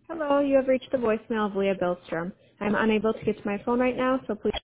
Hello, you have reached the voicemail of Leah Billstrom. I'm unable to get to my phone right now, so please